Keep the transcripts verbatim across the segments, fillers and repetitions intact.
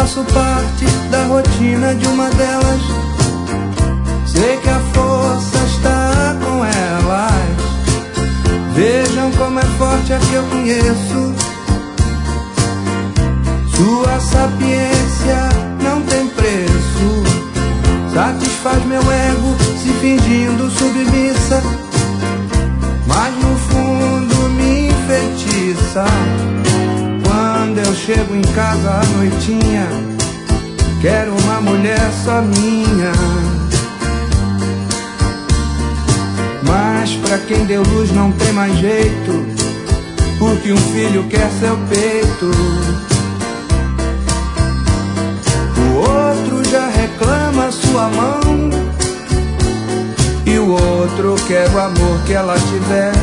faço parte da rotina de uma delas. Sei que a força está com elas. Vejam como é forte a que eu conheço. Sua sapiência não tem preço. Satisfaz meu ego se fingindo submissa, mas no fundo me enfeitiça. Quando eu chego em casa à noitinha, quero uma mulher só minha. Mas pra quem deu luz não tem mais jeito, porque um filho quer seu peito. O outro já reclama sua mão, e o outro quer o amor que ela tiver.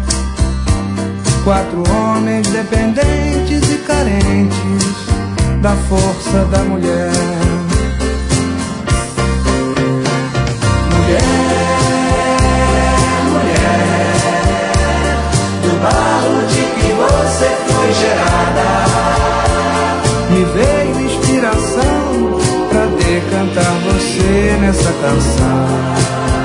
Quatro homens dependentes e carentes da força da mulher. Mulher, mulher, do barro de que você foi gerada, me veio inspiração pra decantar você nessa canção.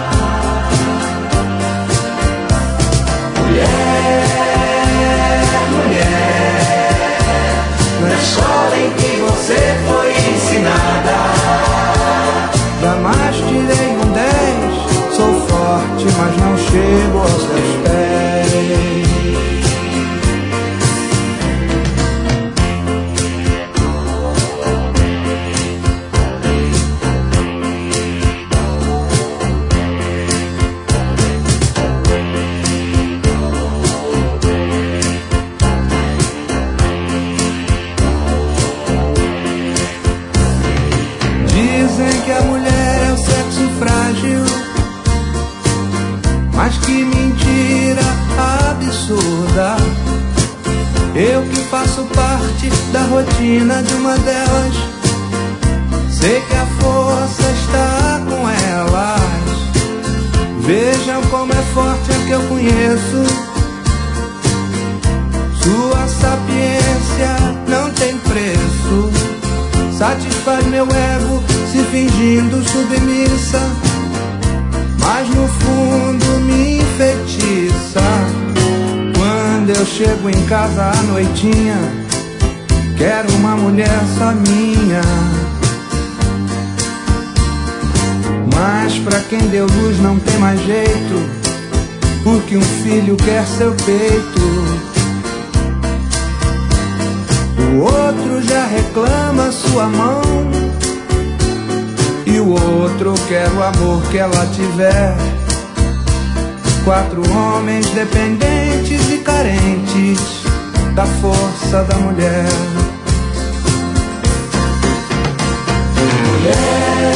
Na escola em que você foi ensinada, jamais tirei um dez. Sou forte, mas não chego aos seus pés. Dizem que a mulher é o sexo frágil, mas que mentira absurda. Eu que faço parte da rotina de uma delas, sei que a força está com elas. Vejam como é forte a que eu conheço. Sua sapiência não tem preço. Satisfaz meu ego se fingindo submissa, mas no fundo me enfeitiça. Quando eu chego em casa à noitinha, quero uma mulher só minha. Mas pra quem deu luz não tem mais jeito, porque um filho quer seu peito. O outro já reclama sua mão, e o outro quer o amor que ela tiver. Quatro homens dependentes e carentes da força da mulher. Mulher,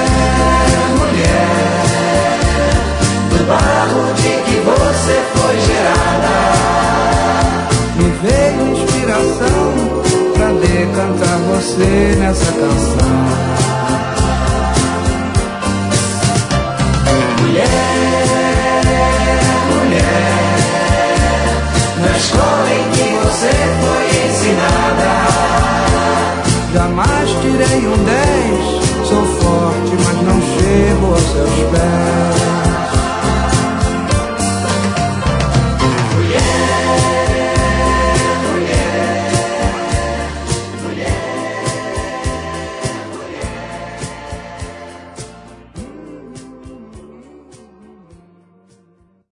mulher, do barro de que você foi gerada, me veio inspiração pra decantar você nessa canção. Mulher, mulher, na escola em que você foi ensinada, jamais tirei um dez. Sou forte, mas não chego aos seus pés.